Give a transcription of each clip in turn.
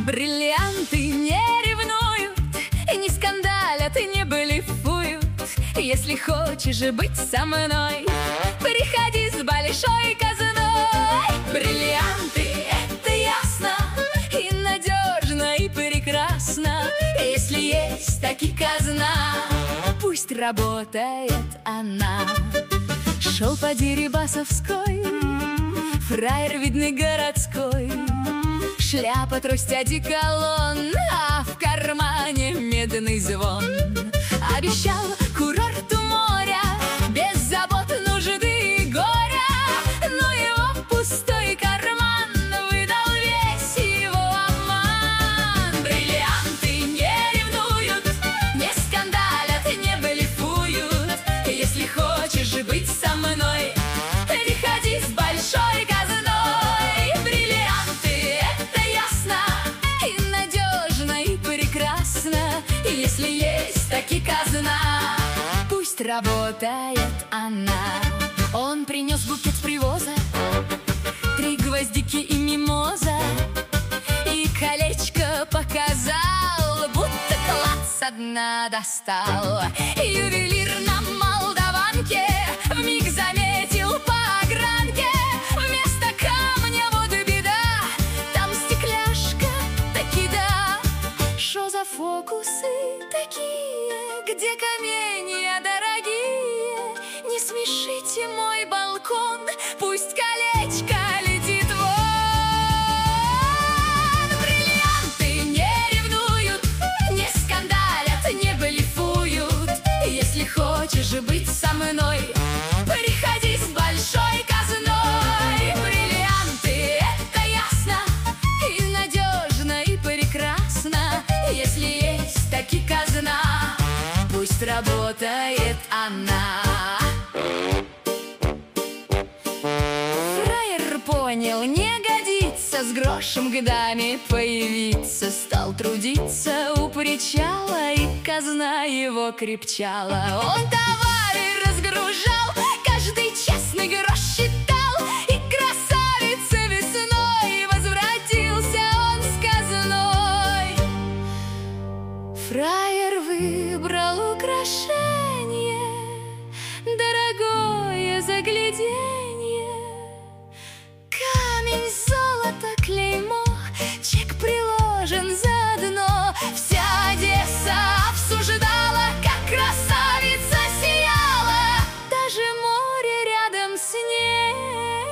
Бриллианты не ревнуют, не скандалят, не блефуют. Если хочешь быть со мной, приходи с большой казной. Бриллианты — это ясно, и надежно, и прекрасно. Если есть таки казна, пусть работает она. Шел по Дерибасовской фраер, видный, городской. Шляпа, трость, одеколон, а в кармане медный звон. Обещал курорт у моря, без забот, нужды и горя. Но его пустой карман выдал весь его обман. Бриллианты не ревнуют, не скандалят, не блефуют. Если хочешь быть со мной, приходи с большой казной. Бриллианты — это ясно, и надежно, и прекрасно. Если есть таки казна, пусть работает она. Он принес букет с привоза, 3 гвоздики и мимоза, и колечко показал, будто клад со дна достал. Ювелир на Молдаванке вмиг заметил по огранке: вместо камня вот беда, там стекляшка таки да. Шо за фокусы такие, где каменья дорогие? Не смешите мой балкон, пусть колечко летит вон. Бриллианты не ревнуют, не скандалят, не блефуют. Если хочешь быть со мной, приходи с большой казной. Бриллианты — это ясно, и надежно, и прекрасно. Если есть таки казна, пусть работает она. Фраер понял, не годится с грошем годами появиться. Стал трудиться у причала, и казна его крепчала. Он товары разгружал, каждый честный грош считал, и красавица весной возвратился он с казной. Фраер выбрал украшение, дорогое загляденье. Камень, золото, клеймо, чек приложен заодно. Вся Одесса обсуждала, как красавица сияла. Даже море рядом с ней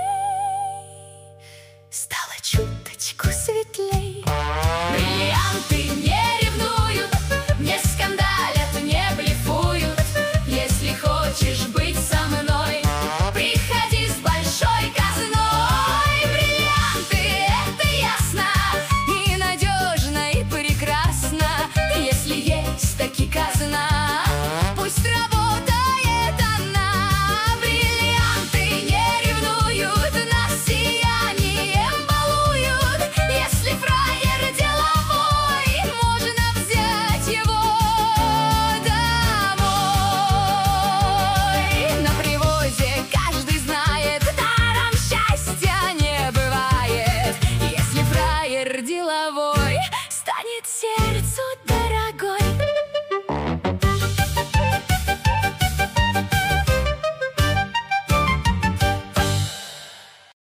стало чуточку светлей. Бриллианты не ревнуют, не скандалят, не блефуют. Если хочешь быть со мной, приходи с большой казной. Бриллианты — это ясно, и надежно, и прекрасно. Если есть таки казна, пусть работает она. Бриллианты не ревнуют, нас сиянием балуют. Если фраер деловой, можно взять его домой. На привозе каждый знает, даром счастья не бывает. Если фраер деловой, станет всем